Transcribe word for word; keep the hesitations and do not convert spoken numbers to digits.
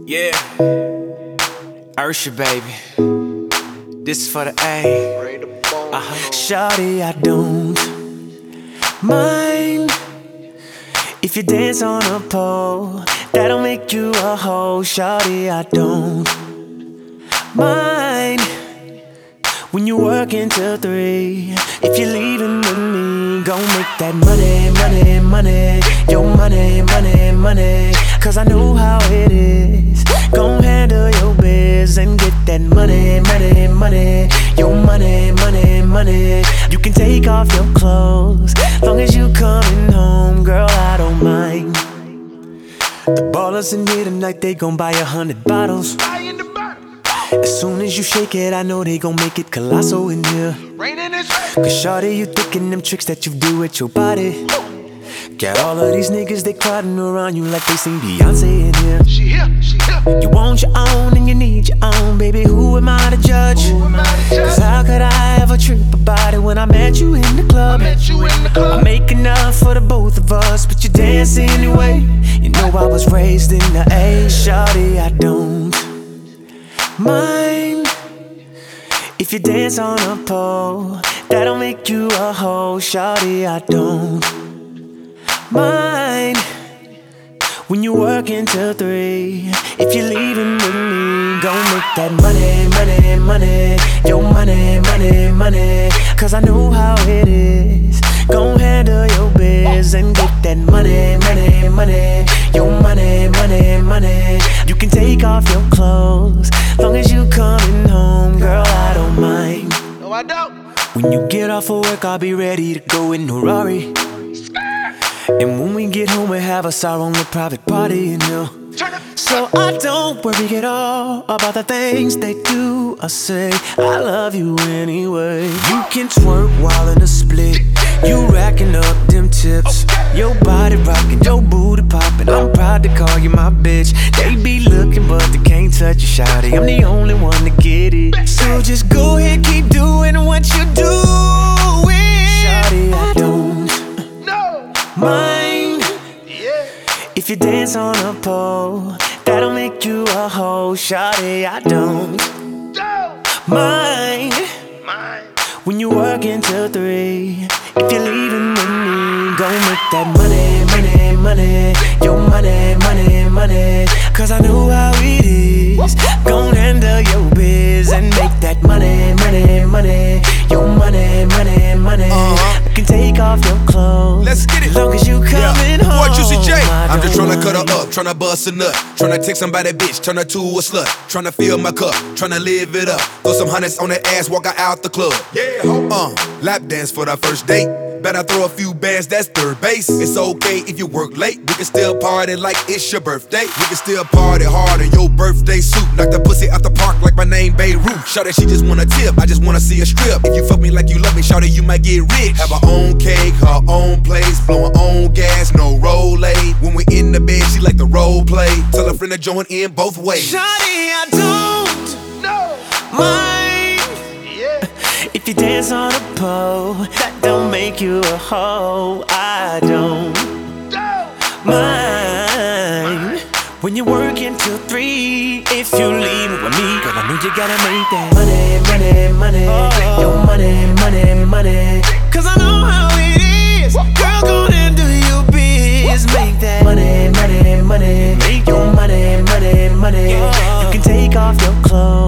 Yeah, Ursha, baby. This is for the A. Uh-huh. Shawty, I don't mind if you dance on a pole. That'll make you a hoe. Shawty, I don't mind when you work until three. If you're leaving with me, gon' make that money, money, money. Your money, money, money. Cause I know how it is. Gon' handle your biz and get that money, money, money. Your money, money, money. You can take off your clothes, long as you coming home, girl, I don't mind. The ballers in here tonight, they gon' buy a hundred bottles. As soon as you shake it, I know they gon' make it colossal in here. Cause shawty, you thinking them tricks that you do with your body. Got all of these niggas, they crowding around you like they sing Beyonce in here. She here, she here. You want your own and you need your own, baby, who am I to judge? Who am I to judge? Cause how could I ever trip about it when I met you in the club? I met you in the club. I make enough for the both of us, but you dance anyway. You know I was raised in the A. Shawty, I don't mind if you dance on a pole. That'll make you a hoe. Shawty, I don't mind when you work until three. If you're leaving with me, gon' make that money, money, money. Your money, money, money. Cause I know how it is. Gon' handle your biz and get that money, money, money. Your money, money, money. You can take off your clothes, long as you coming home, girl, I don't mind. No, I don't. When you get off of work, I'll be ready to go in a Rari. And when we get home, we have us our own little private party in here. So I don't worry at all about the things they do or say. I love you anyway. You can twerk while in a split. You racking up them tips. Your body rocking, your booty popping. I'm proud to call you my bitch. They be looking but they can't touch you, shawty. I'm the only one to get it. So just go ahead, keep doing what you doing. Shawty, I don't mind if you dance on a pole. That'll make you a hoe. Shawty, I don't mind when you work until three. If you're leaving with me, gon' make that money, money, money. Your money, money, money. Cause I know how it is. Gon' handle your biz and make that money, money, money. Your money, money, money. Uh-huh. You can take off your clothes, let's get it. Long as you coming yeah. home. Boy, Juicy J. I I'm just don't tryna cut her mind. up, tryna bust a nut, tryna take somebody bitch, turn her to a slut, tryna fill my cup, tryna live it up. Throw some hundreds on that ass, walk her out the club. Yeah, uh, lap dance for the first date. Better throw a few bands, that's third base. It's okay if you work late. We can still party like it's your birthday. We can still party hard in your birthday suit. Knock the pussy out the park like my name Beirut. Shout that she just wanna tip, I just wanna see a strip. If you fuck me like you love me, shout that you might get rich. Have her own cake, her own place, blow her own gas, no roll aid. When we in the bed, she like the role play. Tell her friend to join in both ways. Shawty, I don't No. mind Yeah. if you dance on a pole. That don't make you a hoe. I don't Don't. mind when you work until three. If you leave with me, cause I know you gotta make that money, money, money. Oh. Your money, money, money. Cause I know how it is. Girl, go and do your biz. Make that money, money, money. Make your money, money, money. You can take off your clothes,